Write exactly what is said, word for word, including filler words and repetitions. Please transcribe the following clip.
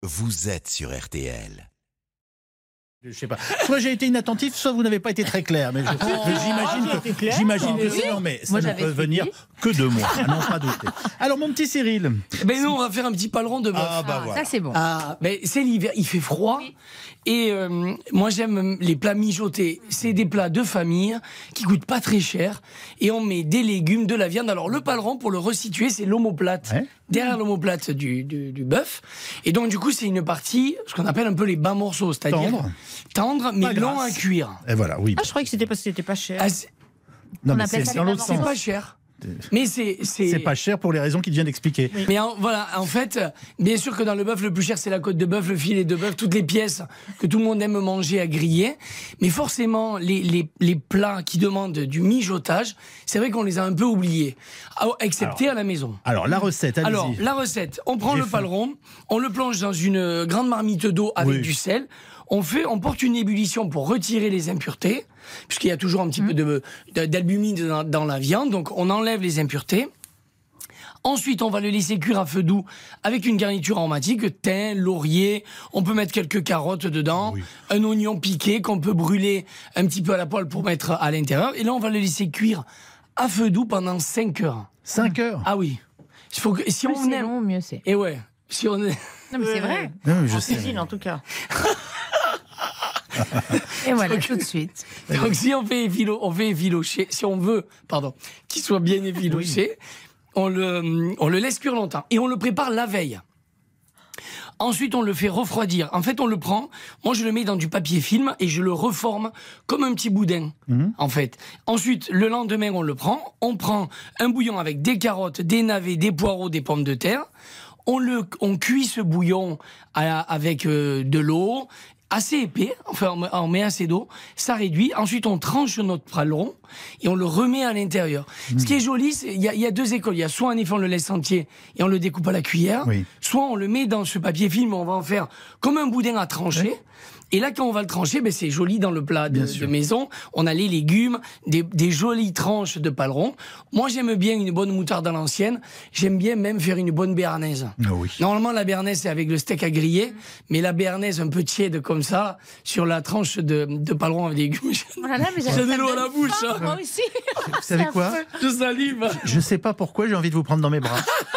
vous êtes sur R T L. Je sais pas. Soit j'ai été inattentif, soit vous n'avez pas été très clair. Mais je- je- j'imagine que, j'imagine que c'est non, mais ça Moi, ne j'avais peut venir que de moi, à n'en pas douter. Alors mon petit Cyril. Ben nous, on va faire un petit paleron de bœuf. Ah bah Ah, voilà. ça c'est bon. Ah, ben c'est l'hiver, il fait froid. Et euh, moi, j'aime les plats mijotés. C'est des plats de famille qui coûtent pas très cher. Et on met des légumes, de la viande. Alors, le paleron, pour le resituer, c'est l'omoplate. Ouais. Derrière l'omoplate du, du, du bœuf. Et donc, du coup, c'est une partie, ce qu'on appelle un peu les bas morceaux. C'est-à-dire Tendre. tendre, mais Pas long à grasse. cuire. Et voilà, oui. Ah, je croyais que c'était parce que c'était pas cher. Ah, c'est Non, on mais appelle c'est ça dans les l'autre c'est sens. pas cher. Mais c'est... C'est pas cher pour les raisons qu'il vient d'expliquer. Mais en, voilà, en fait, bien sûr que dans le bœuf, le plus cher, c'est la côte de bœuf, le filet de bœuf, toutes les pièces que tout le monde aime manger à griller. Mais forcément, les, les, les plats qui demandent du mijotage, c'est vrai qu'on les a un peu oubliés, Ah, excepté Alors, à la maison. Alors la recette, allez-y. Alors, la recette, on prend J'ai le faim. paleron, on le plonge dans une grande marmite d'eau avec Oui. du sel. On fait, on porte une ébullition pour retirer les impuretés, puisqu'il y a toujours un petit peu de, de- d'albumine dans, dans la viande. Donc, on enlève les impuretés. Ensuite, on va le laisser cuire à feu doux avec une garniture aromatique, thym, laurier. On peut mettre quelques carottes dedans, Oui. un oignon piqué qu'on peut brûler un petit peu à la poêle pour mettre à l'intérieur. Et là, on va le laisser cuire à feu doux pendant cinq heures. cinq heures. Ah oui. Il faut que, si Plus on c'est aime... long, mieux c'est. Et ouais. Si on est... Non, mais c'est vrai. Non, mais je En sais. cuisine, en tout cas. Et voilà, tout de suite. Donc si on fait effilo, on fait effilocher, si on veut, pardon, qu'il soit bien effiloché, on le, on le laisse cuire longtemps et on le prépare la veille. Ensuite, on le fait refroidir. En fait, on le prend, moi je le mets dans du papier film et je le reforme comme un petit boudin, en fait. Ensuite, le lendemain, on le prend, on prend un bouillon avec des carottes, des navets, des poireaux, des pommes de terre. On, le, on cuit ce bouillon à- avec euh, de l'eau, assez épais, enfin on met- on met assez d'eau, ça réduit. Ensuite, on tranche notre paleron et on le remet à l'intérieur. Ce qui est joli, c'est- il y, a- il y a deux écoles. Il y a soit en effet on le laisse entier et on le découpe à la cuillère, Oui. soit on le met dans ce papier film, on va en faire comme un boudin à trancher. Et là, quand on va le trancher, ben, c'est joli dans le plat de, Bien sûr. de maison. On a les légumes, des, des jolies tranches de paleron. Moi, j'aime bien une bonne moutarde à l'ancienne. J'aime bien même faire une bonne béarnaise. Ah oui. Normalement, la béarnaise, c'est avec le steak à griller. Mais la béarnaise un peu tiède comme ça, sur la tranche de, de paleron avec des légumes, Voilà, mais j'ai ça de me l'eau à donne la bouche. faim, hein. Moi aussi. Vous savez quoi? Je salive. Je sais pas pourquoi j'ai envie de vous prendre dans mes bras.